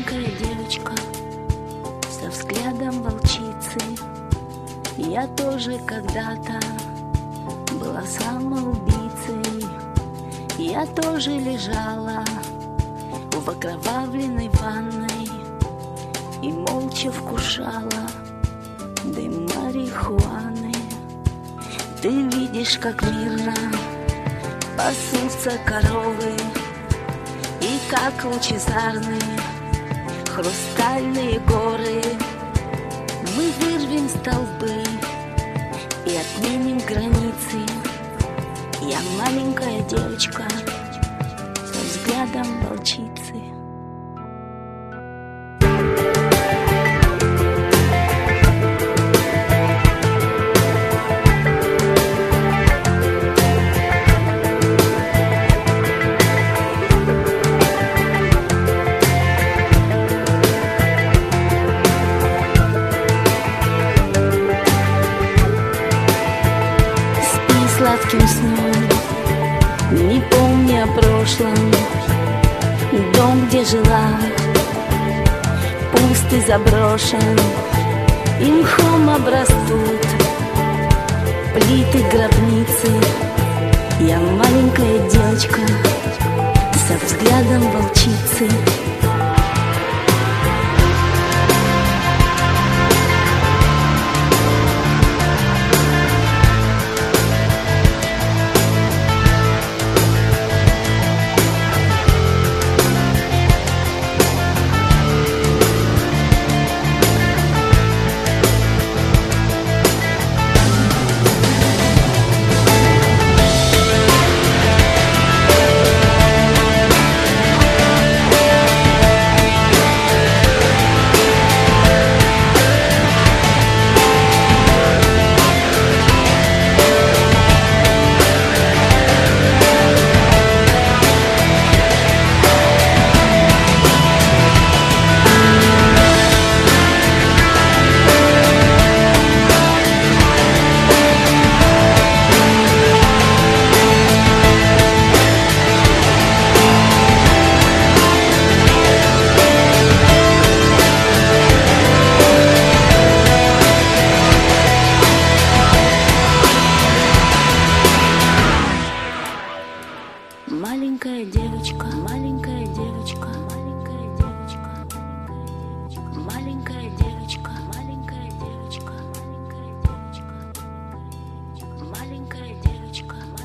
Маленькая девочка со взглядом волчицы. Я тоже когда-то была самоубийцей. Я тоже лежала в окровавленной ванной и молча вкушала дым марихуаны. Ты видишь, как мирно пасутся коровы, и как лучезарны хрустальные горы. Мы вырвем столбы и отменим границы. Я маленькая девочка со взглядом волчицы. Сладким сном, не помня о прошлом. Дом, где жила, пуст и заброшен, и мхом обрастут плиты гробницы. Я маленькая девочка со взглядом волчицы. Маленькая девочка, маленькая девочка, маленькая девочка, маленькая девочка, маленькая девочка, маленькая девочка, маленькая девочка.